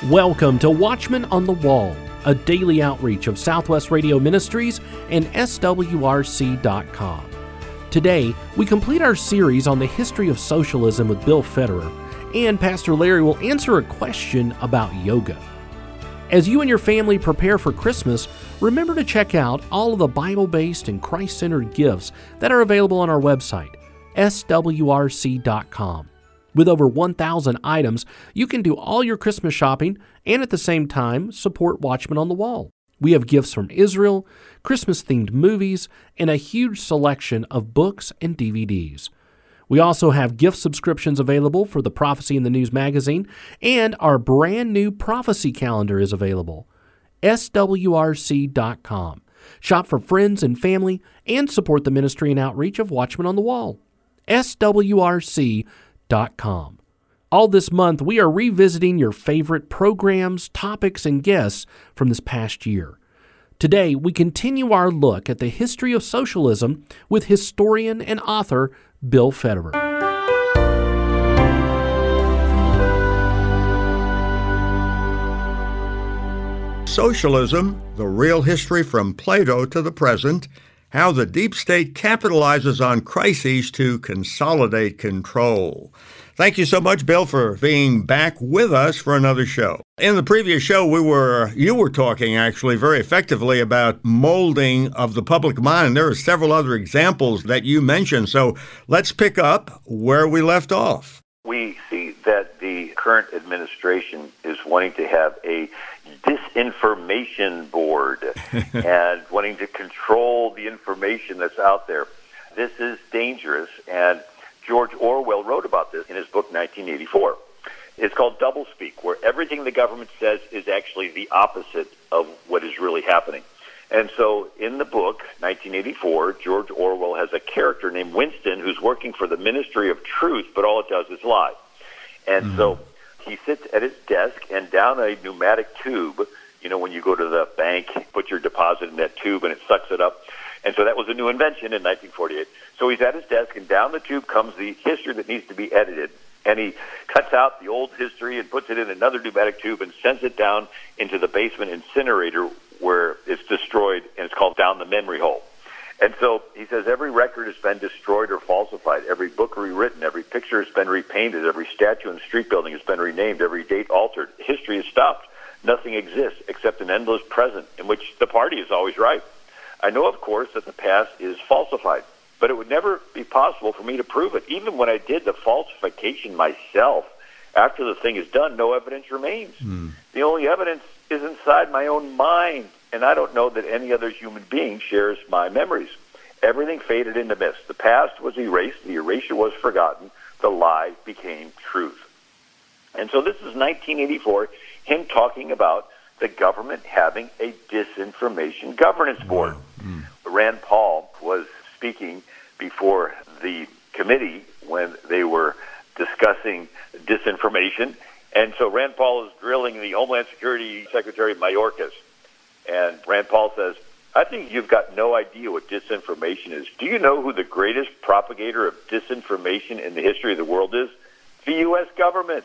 Welcome to Watchmen on the Wall, a daily outreach of Southwest Radio Ministries and SWRC.com. Today, we complete our series on the history of socialism with Bill Federer, and Pastor Larry will answer a question about yoga. As you and your family prepare for Christmas, remember to check out all of the Bible-based and Christ-centered gifts that are available on our website, SWRC.com. With over 1,000 items, you can do all your Christmas shopping and at the same time support Watchmen on the Wall. We have gifts from Israel, Christmas-themed movies, and a huge selection of books and DVDs. We also have gift subscriptions available for the Prophecy in the News magazine, and our brand new prophecy calendar is available. SWRC.com. Shop for friends and family and support the ministry and outreach of Watchmen on the Wall. SWRC.com. All this month, we are revisiting your favorite programs, topics, and guests from this past year. Today, we continue our look at the history of socialism with historian and author Bill Federer. Socialism, the real history from Plato to the present, how the deep state capitalizes on crises to consolidate control. Thank you so much, Bill, for being back with us for another show. In the previous show, you were talking actually very effectively about molding of the public mind. There are several other examples that you mentioned, so let's pick up where we left off. We see that the current administration is wanting to have a disinformation board and wanting to control the information that's out there. This is dangerous, and George Orwell wrote about this in his book 1984. It's called Doublespeak, where everything the government says is actually the opposite of what is really happening. And so in the book, 1984, George Orwell has a character named Winston who's working for the Ministry of Truth, but all it does is lie. And so he sits at his desk, and down a pneumatic tube, when you go to the bank, put your deposit in that tube and it sucks it up. And so that was a new invention in 1948. So he's at his desk, and down the tube comes the history that needs to be edited. And he cuts out the old history and puts it in another pneumatic tube and sends it down into the basement incinerator where it's destroyed, and it's called down the memory hole. And so he says every record has been destroyed or falsified, every book rewritten, every picture has been repainted, every statue and street building has been renamed, every date altered. History is stopped. Nothing exists except an endless present in which the party is always right. I know, of course, that the past is falsified, but it would never be possible for me to prove it. Even when I did the falsification myself, after the thing is done, no evidence remains. The only evidence is inside my own mind, and I don't know that any other human being shares my memories. Everything faded into mist. The past was erased, the erasure was forgotten, the lie became truth. And so this is 1984, him talking about the government having a disinformation governance board. Rand Paul was speaking before the committee when they were discussing disinformation. And so Rand Paul is grilling the Homeland Security Secretary Mayorkas. And Rand Paul says, I think you've got no idea what disinformation is. Do you know who the greatest propagator of disinformation in the history of the world is? The U.S. government.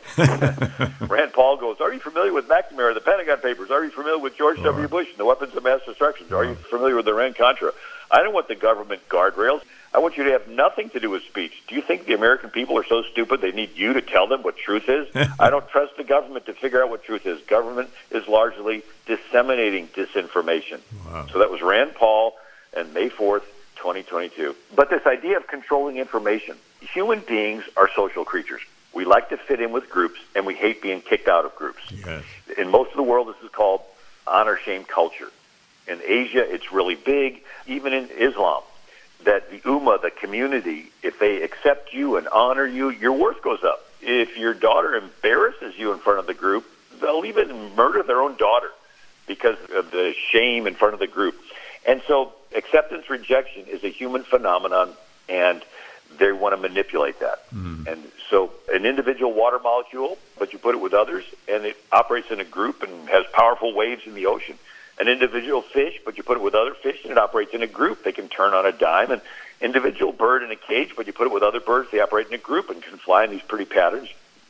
Rand Paul goes, are you familiar with McNamara, the Pentagon Papers? Are you familiar with George W. Bush and the weapons of mass destruction? Are you familiar with Iran-Contra? I don't want the government guardrails. I want you to have nothing to do with speech. Do you think the American people are so stupid they need you to tell them what truth is? I don't trust the government to figure out what truth is. Government is largely disseminating disinformation. So that was Rand Paul and May 4th, 2022. But this idea of controlling information, human beings are social creatures. We like to fit in with groups, and we hate being kicked out of groups. Yes. In most of the world, this is called honor-shame culture. In Asia, it's really big, even in Islam, that the ummah, the community, if they accept you and honor you, your worth goes up. If your daughter embarrasses you in front of the group, they'll even murder their own daughter because of the shame in front of the group. And so acceptance rejection is a human phenomenon, and they want to manipulate that. And so an individual water molecule, but you put it with others, and it operates in a group and has powerful waves in the ocean. An individual fish, but you put it with other fish, and it operates in a group. They can turn on a dime. An individual bird in a cage, but you put it with other birds, they operate in a group and can fly in these pretty patterns.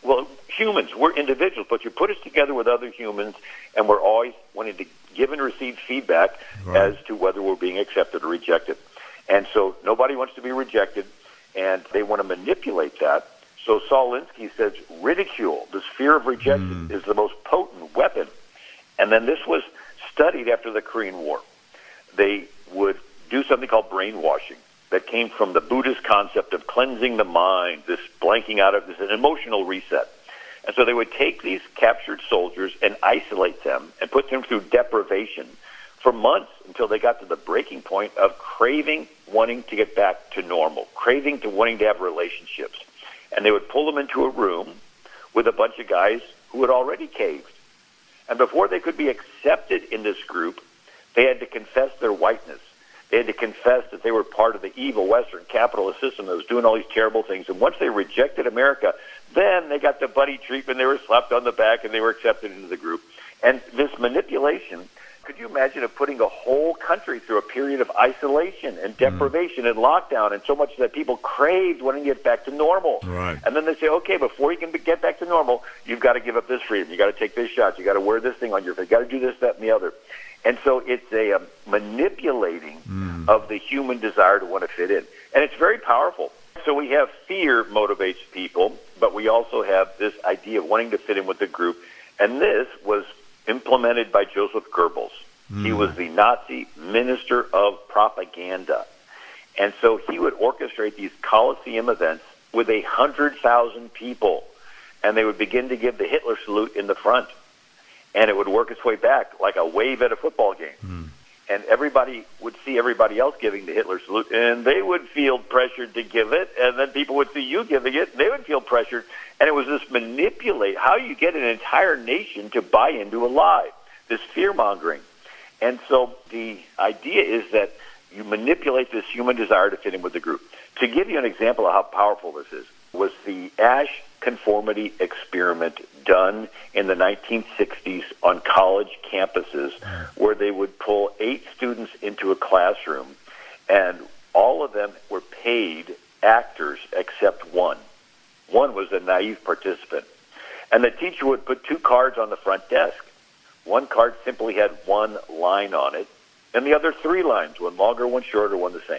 well, humans, we're individuals, but you put us together with other humans, and we're always wanting to give and receive feedback as to whether we're being accepted or rejected. And so nobody wants to be rejected, and they want to manipulate that. So Saul Alinsky says ridicule, this fear of rejection, is the most potent weapon. And then this was studied after the Korean War. They would do something called brainwashing that came from the Buddhist concept of cleansing the mind, this blanking out of this, an emotional reset. And so they would take these captured soldiers and isolate them and put them through deprivation for months until they got to the breaking point of craving, wanting to get back to normal, craving to wanting to have relationships. And they would pull them into a room with a bunch of guys who had already caved. And before they could be accepted in this group, they had to confess their whiteness. They had to confess that they were part of the evil Western capitalist system that was doing all these terrible things. And once they rejected America, then they got the buddy treatment. They were slapped on the back, and they were accepted into the group. And this manipulation, could you imagine of putting a whole country through a period of isolation and deprivation and lockdown, and so much that people craved wanting to get back to normal? Right. And then they say, okay, before you can get back to normal, you've got to give up this freedom. You've got to take this shot. You've got to wear this thing on your face. You've got to do this, that, and the other. And so it's a manipulating of the human desire to want to fit in. And it's very powerful. So we have fear motivates people, but we also have this idea of wanting to fit in with the group. And this was implemented by Joseph Goebbels. He was the Nazi minister of propaganda. And so he would orchestrate these Colosseum events with 100,000 people. And they would begin to give the Hitler salute in the front. And it would work its way back like a wave at a football game. And everybody would see everybody else giving the Hitler salute, and they would feel pressured to give it, and then people would see you giving it, and they would feel pressured. And it was this manipulate, how you get an entire nation to buy into a lie, this fear-mongering. And so the idea is that you manipulate this human desire to fit in with the group. To give you an example of how powerful this is, was the Asch conformity experiment done in the 1960s on college campuses, where they would pull 8 students into a classroom, and all of them were paid actors except one. One was a naive participant. And the teacher would put 2 cards on the front desk. One card simply had 1 line on it, and the other 3 lines, one longer, one shorter, one the same.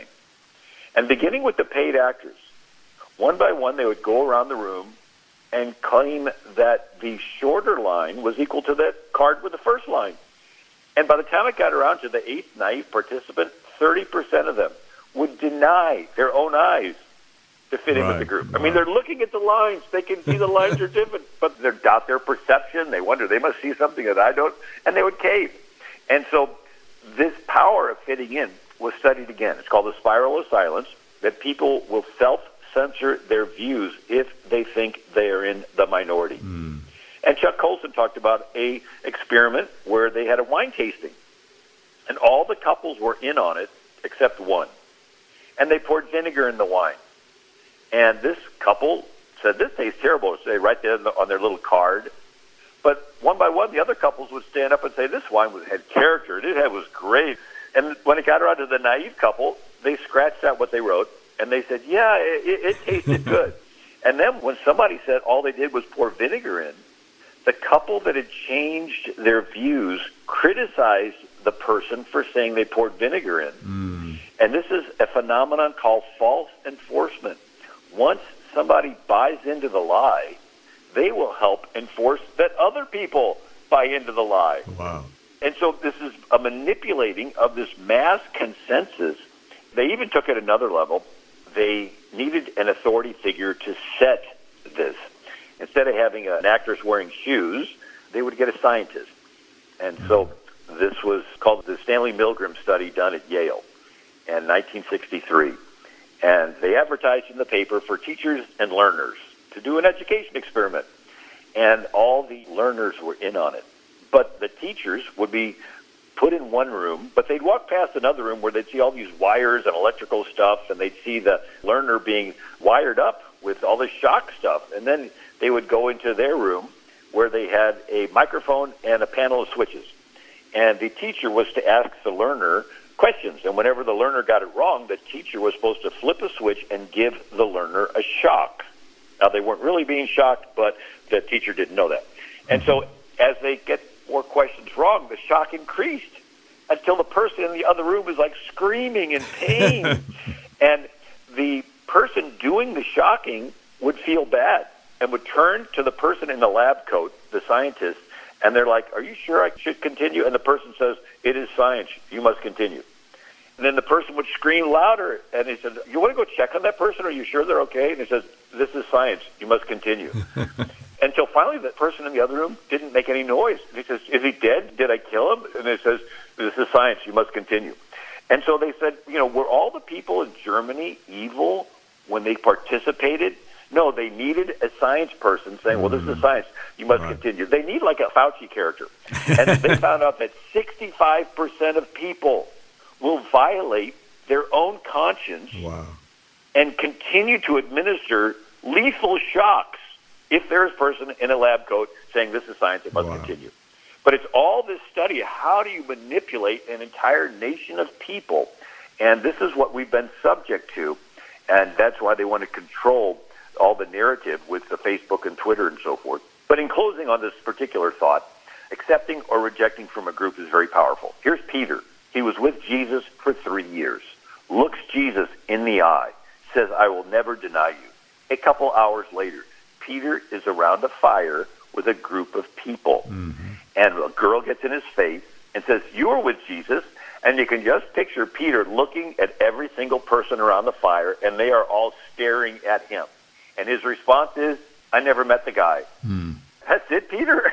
And beginning with the paid actors, one by one they would go around the room and claim that the shorter line was equal to the card with the first line. And by the time it got around to the 8th naive participant, 30% of them would deny their own eyes to fit in with the group. I mean, they're looking at the lines. They can see the lines are different, but they doubt their perception. They wonder, they must see something that I don't, and they would cave. And so this power of fitting in was studied again. It's called the spiral of silence, that people will self-censor their views if they think they are in the minority. And Chuck Colson talked about a experiment where they had a wine tasting, and all the couples were in on it except one. And they poured vinegar in the wine. And this couple said, this tastes terrible. So they write that on their little card. But one by one, the other couples would stand up and say, this wine had character. It was great. And when it got around to the naive couple, they scratched out what they wrote, and they said, yeah, it tasted good. And then when somebody said all they did was pour vinegar in, the couple that had changed their views criticized the person for saying they poured vinegar in. And this is a phenomenon called false enforcement. Once somebody buys into the lie, they will help enforce that other people buy into the lie. Wow. And so this is a manipulating of this mass consensus. They even took it another level. They needed an authority figure to set this. Instead of having an actress wearing shoes, they would get a scientist. And so this was called the Stanley Milgram study done at Yale in 1963. And they advertised in the paper for teachers and learners to do an education experiment. And all the learners were in on it. But the teachers would be put in one room, but they'd walk past another room where they'd see all these wires and electrical stuff, and they'd see the learner being wired up with all this shock stuff. And then they would go into their room where they had a microphone and a panel of switches. And the teacher was to ask the learner questions. And whenever the learner got it wrong, the teacher was supposed to flip a switch and give the learner a shock. Now, they weren't really being shocked, but the teacher didn't know that. And so as they get more questions wrong, the shock increased until the person in the other room is like screaming in pain. And the person doing the shocking would feel bad and would turn to the person in the lab coat, the scientist, and they're like, "Are you sure I should continue?" And the person says, "It is science. You must continue." And then the person would scream louder, and he said, "You want to go check on that person? Are you sure they're okay?" And he says, "This is science. You must continue." Until finally the person in the other room didn't make any noise. He says, "Is he dead? Did I kill him?" And he says, "This is science. You must continue." And so they said, were all the people in Germany evil when they participated? No, they needed a science person saying, "Well, this is science. You must continue." They need like a Fauci character. And they found out that 65% of people will violate their own conscience and continue to administer lethal shocks if there is a person in a lab coat saying, "This is science, it must continue." But it's all this study of how do you manipulate an entire nation of people. And this is what we've been subject to. And that's why they want to control all the narrative with the Facebook and Twitter and so forth. But in closing on this particular thought, accepting or rejecting from a group is very powerful. Here's Peter. He was with Jesus for 3 years, looks Jesus in the eye, says, "I will never deny you." A couple hours later, Peter is around a fire with a group of people. And a girl gets in his face and says, "You were with Jesus." And you can just picture Peter looking at every single person around the fire, and they are all staring at him. And his response is, "I never met the guy." That's it, Peter.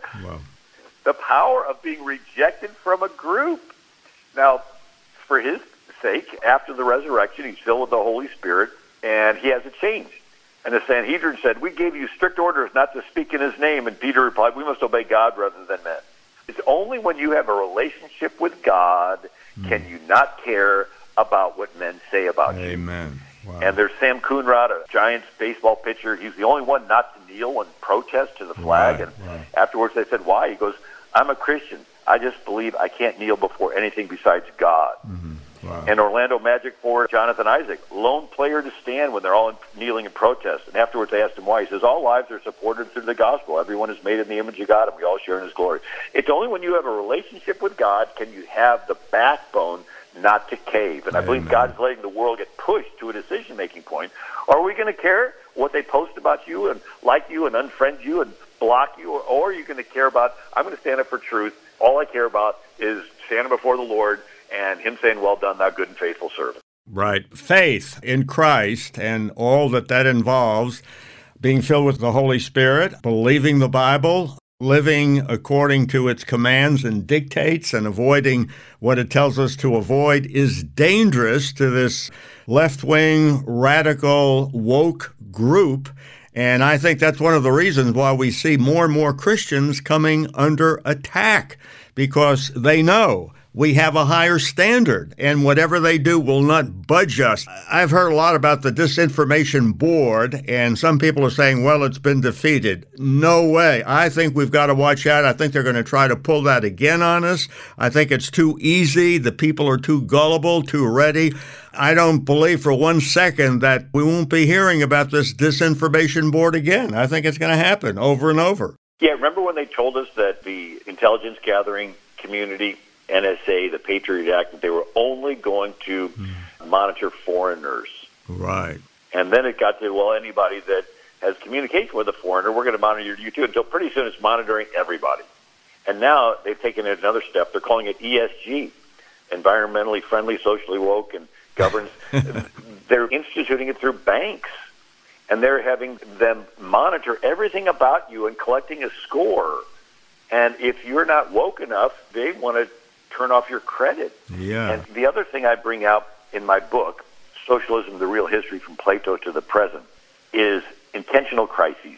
The power of being rejected from a group. Now, for his sake, after the resurrection, he's filled with the Holy Spirit, and he has a change. And the Sanhedrin said, "We gave you strict orders not to speak in his name." And Peter replied, "We must obey God rather than men." It's only when you have a relationship with God can you not care about what men say about you. Amen. Wow. And there's Sam Coonrod, a Giants baseball pitcher. He's the only one not to kneel and protest to the flag. And afterwards they said, "Why?" He goes, "I'm a Christian. I just believe I can't kneel before anything besides God." And Orlando Magic forward Jonathan Isaac, lone player to stand when they're all kneeling in protest. And afterwards they asked him why. He says, "All lives are supported through the gospel. Everyone is made in the image of God, and we all share in his glory." It's only when you have a relationship with God can you have the backbone not to cave. And I believe God's letting the world get pushed to a decision-making point. Are we going to care what they post about you and like you and unfriend you and block you? Or are you going to care about, "I'm going to stand up for truth. All I care about is standing before the Lord and him saying, 'Well done, thou good and faithful servant.'" Right. Faith in Christ and all that involves, being filled with the Holy Spirit, believing the Bible, living according to its commands and dictates, and avoiding what it tells us to avoid, is dangerous to this left-wing, radical, woke group. And I think that's one of the reasons why we see more and more Christians coming under attack, because they know we have a higher standard, and whatever they do will not budge us. I've heard a lot about the disinformation board, and some people are saying, well, it's been defeated. No way. I think we've got to watch out. I think they're going to try to pull that again on us. I think it's too easy. The people are too gullible, too ready. I don't believe for 1 second that we won't be hearing about this disinformation board again. I think it's going to happen over and over. Yeah, remember when they told us that the intelligence gathering community, NSA, the Patriot Act, that they were only going to monitor foreigners. Right. And then it got to, well, anybody that has communication with a foreigner, we're going to monitor you too, until pretty soon it's monitoring everybody. And now they've taken it another step. They're calling it ESG, environmentally friendly, socially woke, and governance. They're instituting it through banks. And they're having them monitor everything about you and collecting a score. And if you're not woke enough, they want to turn off your credit. Yeah. And the other thing I bring out in my book, Socialism, the Real History from Plato to the Present, is intentional crises.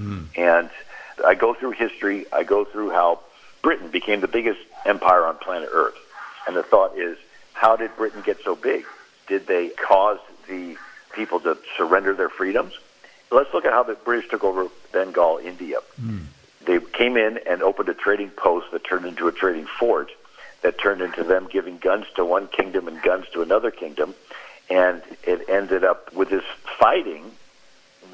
And I go through history. I go through how Britain became the biggest empire on planet Earth. And the thought is, how did Britain get so big? Did they cause the people to surrender their freedoms? Let's look at how the British took over Bengal, India. They came in and opened a trading post that turned into a trading fort, that turned into them giving guns to one kingdom and guns to another kingdom. And it ended up with this fighting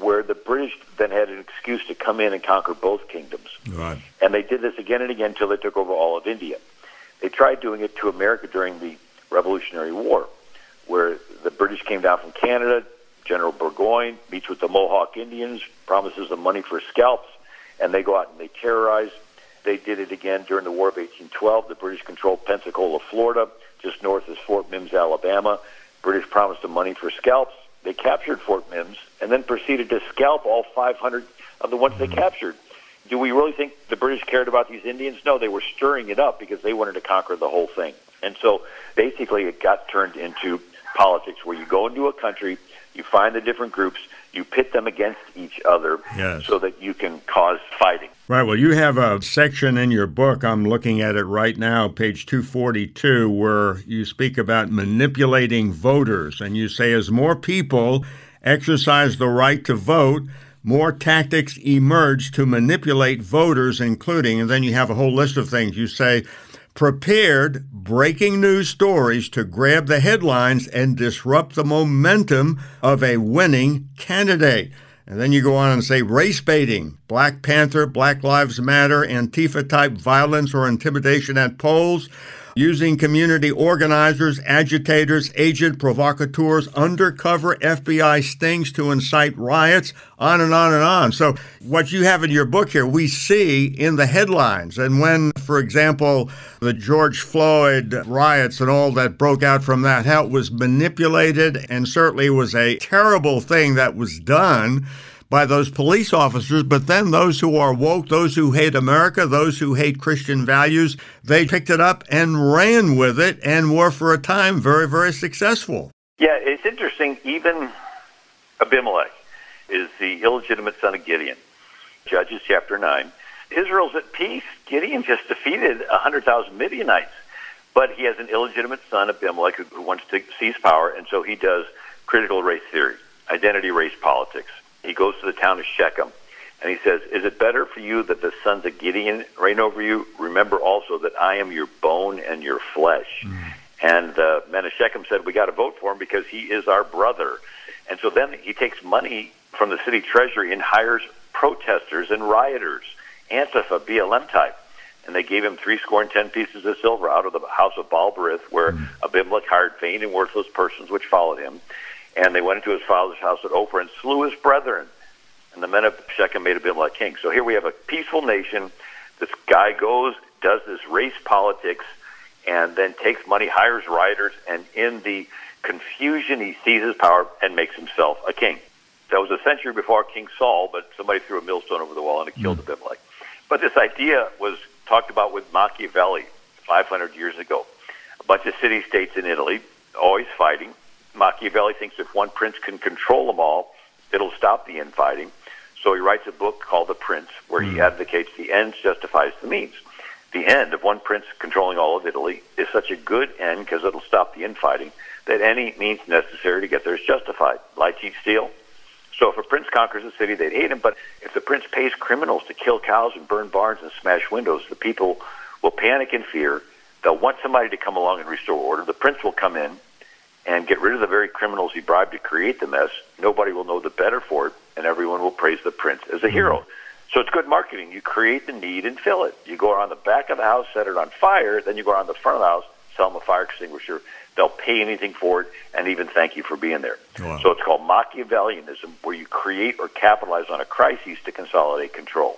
where the British then had an excuse to come in and conquer both kingdoms. Right. And they did this again and again until they took over all of India. They tried doing it to America during the Revolutionary War, where the British came down from Canada. General Burgoyne meets with the Mohawk Indians, promises them money for scalps, and they go out and they terrorize. They did it again during the War of 1812. The British controlled Pensacola, Florida. Just north is Fort Mims, Alabama. British promised them money for scalps. They captured Fort Mims and then proceeded to scalp all 500 of the ones they captured. Do we really think the British cared about these Indians? No, they were stirring it up because they wanted to conquer the whole thing. And so basically it got turned into politics where you go into a country, you find the different groups, you pit them against each other so that you can cause fighting. Right. Well, you have a section in your book, I'm looking at it right now, page 242, where you speak about manipulating voters. And you say, as more people exercise the right to vote, more tactics emerge to manipulate voters, including, and then you have a whole list of things. You say, prepared breaking news stories to grab the headlines and disrupt the momentum of a winning candidate. And then you go on and say race baiting, Black Panther, Black Lives Matter, Antifa-type violence or intimidation at polls, using community organizers, agitators, agent provocateurs, undercover FBI stings to incite riots, on and on and on. So what you have in your book here, we see in the headlines. And when, for example, the George Floyd riots and all that broke out from that, how it was manipulated and certainly was a terrible thing that was done by those police officers, but then those who are woke, those who hate America, those who hate Christian values, they picked it up and ran with it and were for a time very, very successful. Yeah, it's interesting. Even Abimelech is the illegitimate son of Gideon. Judges chapter 9. Israel's at peace. Gideon just defeated 100,000 Midianites, but he has an illegitimate son, Abimelech, who wants to seize power, and so he does critical race theory, identity race politics. He goes to the town of Shechem, and he says, is it better for you that the sons of Gideon reign over you? Remember also that I am your bone and your flesh. And the men of Shechem said, we got to vote for him because he is our brother. And so then he takes money from the city treasury and hires protesters and rioters, Antifa, BLM type. And they gave him 70 pieces of silver out of the house of Baal-berith, where Abimelech hired vain and worthless persons which followed him. And they went into his father's house at Ophrah and slew his brethren. And the men of Shechem made Abimelech king. So here we have a peaceful nation. This guy goes, does this race politics, and then takes money, hires rioters, and in the confusion he seizes power and makes himself a king. That was a century before King Saul, but somebody threw a millstone over the wall and it killed Abimelech. But this idea was talked about with Machiavelli 500 years ago. A bunch of city-states in Italy, always fighting. Machiavelli thinks if one prince can control them all, it'll stop the infighting. So he writes a book called The Prince, where he advocates the ends justifies the means. The end of one prince controlling all of Italy is such a good end because it'll stop the infighting that any means necessary to get there is justified. Lie, cheat, steal. So if a prince conquers a city, they'd hate him. But if the prince pays criminals to kill cows and burn barns and smash windows, the people will panic in fear. They'll want somebody to come along and restore order. The prince will come in and get rid of the very criminals he bribed to create the mess. Nobody will know the better for it, and everyone will praise the prince as a hero. So it's good marketing. You create the need and fill it. You go around the back of the house, set it on fire, then you go around the front of the house, sell them a fire extinguisher. They'll pay anything for it and even thank you for being there. Wow. So it's called Machiavellianism, where you create or capitalize on a crisis to consolidate control.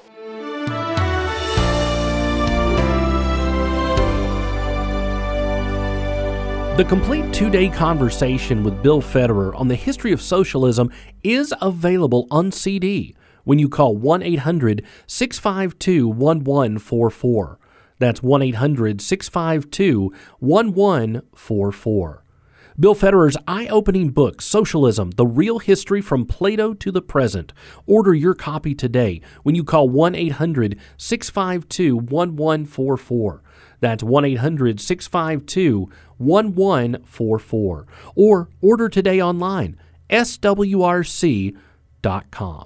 The complete 2-day conversation with Bill Federer on the history of socialism is available on CD when you call 1-800-652-1144. That's 1-800-652-1144. Bill Federer's eye-opening book, Socialism, The Real History from Plato to the Present. Order your copy today when you call 1-800-652-1144. That's 1-800-652-1144. Or order today online, swrc.com.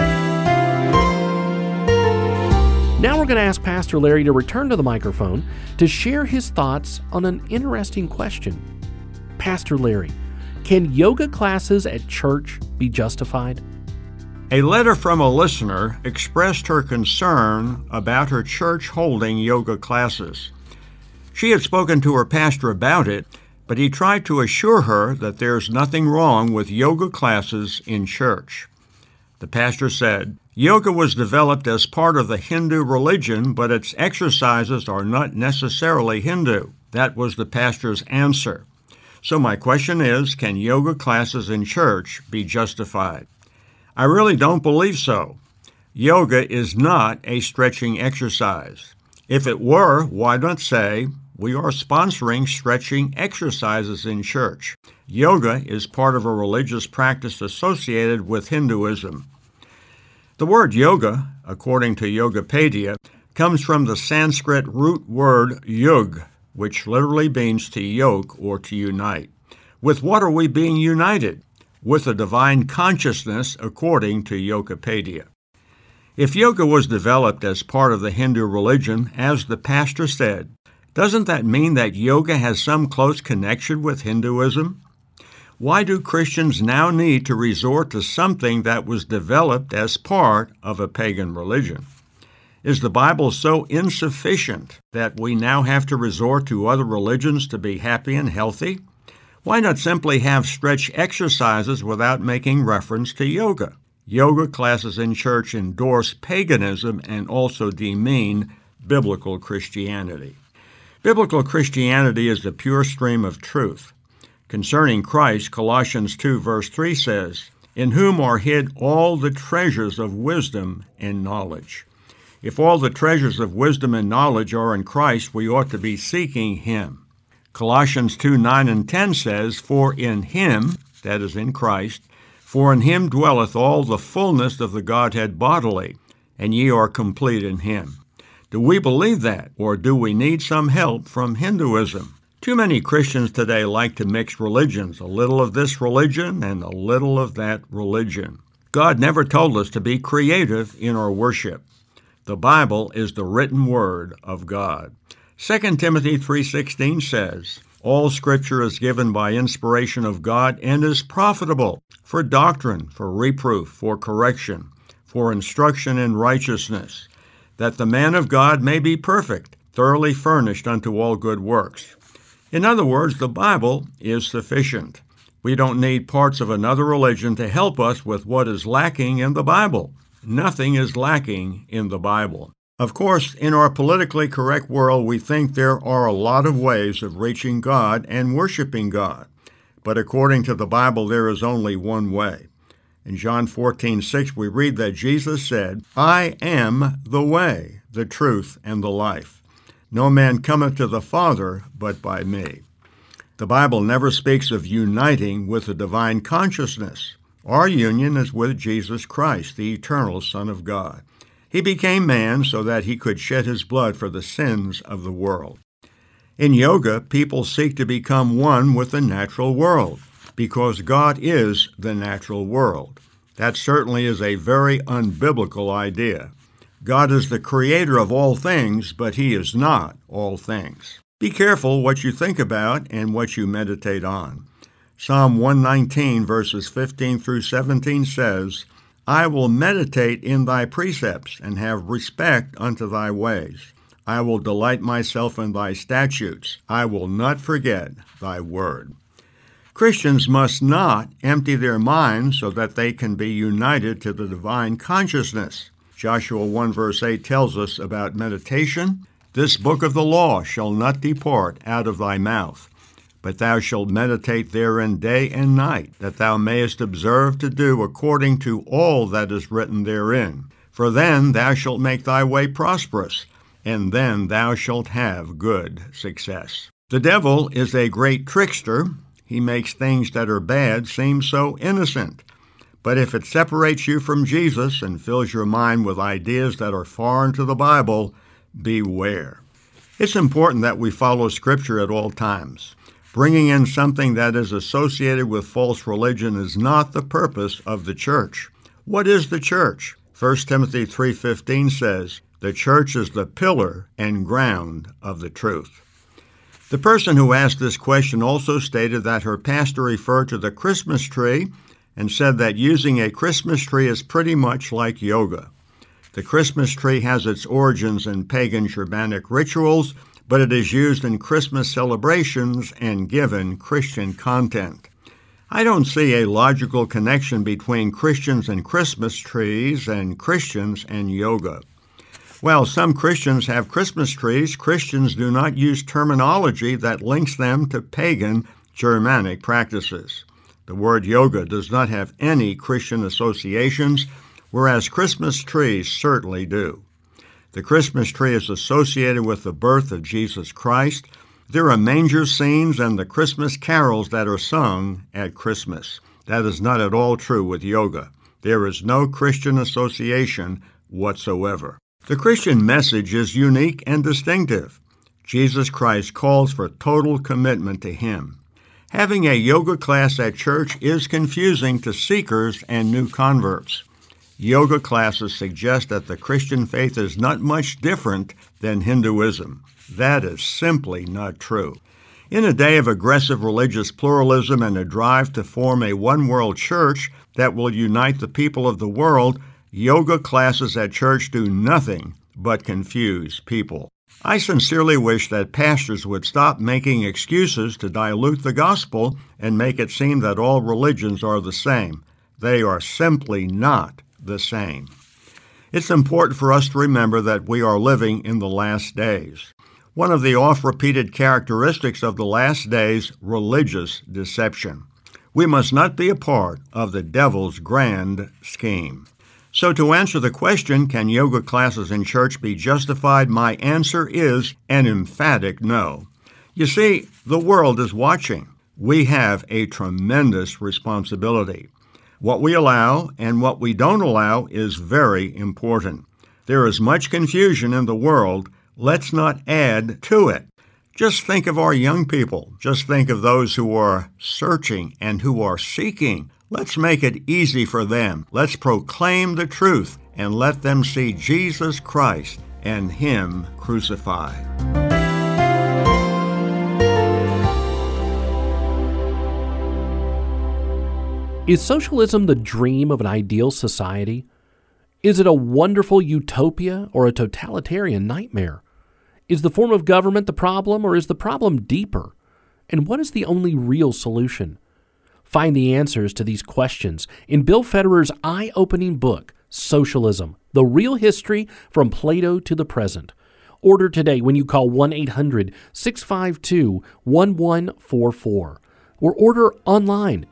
Now we're going to ask Pastor Larry to return to the microphone to share his thoughts on an interesting question. Pastor Larry, can yoga classes at church be justified? A letter from a listener expressed her concern about her church holding yoga classes. She had spoken to her pastor about it, but he tried to assure her that there's nothing wrong with yoga classes in church. The pastor said, "Yoga was developed as part of the Hindu religion, but its exercises are not necessarily Hindu." That was the pastor's answer. So my question is, can yoga classes in church be justified? I really don't believe so. Yoga is not a stretching exercise. If it were, why not say, we are sponsoring stretching exercises in church? Yoga is part of a religious practice associated with Hinduism. The word yoga, according to Yogapedia, comes from the Sanskrit root word yug, which literally means to yoke or to unite. With what are we being united? With the divine consciousness, according to Yogapedia. If yoga was developed as part of the Hindu religion, as the pastor said, doesn't that mean that yoga has some close connection with Hinduism? Why do Christians now need to resort to something that was developed as part of a pagan religion? Is the Bible so insufficient that we now have to resort to other religions to be happy and healthy? Why not simply have stretch exercises without making reference to yoga? Yoga classes in church endorse paganism and also demean biblical Christianity. Biblical Christianity is the pure stream of truth. Concerning Christ, Colossians 2 verse 3 says, "In whom are hid all the treasures of wisdom and knowledge." If all the treasures of wisdom and knowledge are in Christ, we ought to be seeking Him. Colossians 2, 9 and 10 says, "For in Him," that is in Christ, "for in Him dwelleth all the fullness of the Godhead bodily, and ye are complete in Him." Do we believe that, or do we need some help from Hinduism? Too many Christians today like to mix religions, a little of this religion and a little of that religion. God never told us to be creative in our worship. The Bible is the written word of God. 2 Timothy 3:16 says, "All Scripture is given by inspiration of God and is profitable for doctrine, for reproof, for correction, for instruction in righteousness, that the man of God may be perfect, thoroughly furnished unto all good works." In other words, the Bible is sufficient. We don't need parts of another religion to help us with what is lacking in the Bible. Nothing is lacking in the Bible. Of course, in our politically correct world, we think there are a lot of ways of reaching God and worshiping God. But according to the Bible, there is only one way. In John 14:6, we read that Jesus said, "I am the way, the truth, and the life. No man cometh to the Father but by me." The Bible never speaks of uniting with the divine consciousness. Our union is with Jesus Christ, the eternal Son of God. He became man so that he could shed his blood for the sins of the world. In yoga, people seek to become one with the natural world, because God is the natural world. That certainly is a very unbiblical idea. God is the creator of all things, but He is not all things. Be careful what you think about and what you meditate on. Psalm 119, verses 15 through 17 says, "I will meditate in thy precepts and have respect unto thy ways. I will delight myself in thy statutes. I will not forget thy word." Christians must not empty their minds so that they can be united to the divine consciousness. Joshua 1 verse 8 tells us about meditation. "This book of the law shall not depart out of thy mouth, but thou shalt meditate therein day and night, that thou mayest observe to do according to all that is written therein. For then thou shalt make thy way prosperous, and then thou shalt have good success." The devil is a great trickster. He makes things that are bad seem so innocent. But if it separates you from Jesus and fills your mind with ideas that are foreign to the Bible, beware. It's important that we follow Scripture at all times. Bringing in something that is associated with false religion is not the purpose of the church. What is the church? 1 Timothy 3:15 says, "The church is the pillar and ground of the truth." The person who asked this question also stated that her pastor referred to the Christmas tree and said that using a Christmas tree is pretty much like yoga. The Christmas tree has its origins in pagan Germanic rituals, but it is used in Christmas celebrations and given Christian content. I don't see a logical connection between Christians and Christmas trees and Christians and yoga. While some Christians have Christmas trees, Christians do not use terminology that links them to pagan Germanic practices. The word yoga does not have any Christian associations, whereas Christmas trees certainly do. The Christmas tree is associated with the birth of Jesus Christ. There are manger scenes and the Christmas carols that are sung at Christmas. That is not at all true with yoga. There is no Christian association whatsoever. The Christian message is unique and distinctive. Jesus Christ calls for total commitment to Him. Having a yoga class at church is confusing to seekers and new converts. Yoga classes suggest that the Christian faith is not much different than Hinduism. That is simply not true. In a day of aggressive religious pluralism and a drive to form a one-world church that will unite the people of the world, yoga classes at church do nothing but confuse people. I sincerely wish that pastors would stop making excuses to dilute the gospel and make it seem that all religions are the same. They are simply not the same. It's important for us to remember that we are living in the last days. One of the oft-repeated characteristics of the last days, religious deception. We must not be a part of the devil's grand scheme. So to answer the question, can yoga classes in church be justified? My answer is an emphatic no. You see, the world is watching. We have a tremendous responsibility. What we allow and what we don't allow is very important. There is much confusion in the world. Let's not add to it. Just think of our young people. Just think of those who are searching and who are seeking. Let's make it easy for them. Let's proclaim the truth and let them see Jesus Christ and Him crucified. Is socialism the dream of an ideal society? Is it a wonderful utopia or a totalitarian nightmare? Is the form of government the problem, or is the problem deeper? And what is the only real solution? Find the answers to these questions in Bill Federer's eye-opening book, Socialism, The Real History from Plato to the Present. Order today when you call 1-800-652-1144 or order online,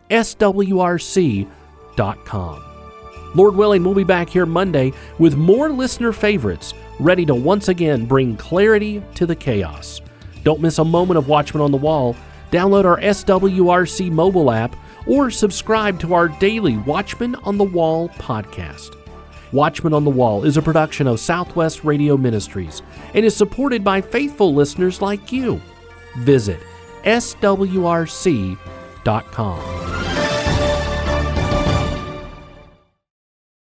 swrc.com. Lord willing, we'll be back here Monday with more listener favorites, ready to once again bring clarity to the chaos. Don't miss a moment of Watchman on the Wall. Download our SWRC mobile app or subscribe to our daily Watchman on the Wall podcast. Watchman on the Wall is a production of Southwest Radio Ministries and is supported by faithful listeners like you. Visit swrc.com.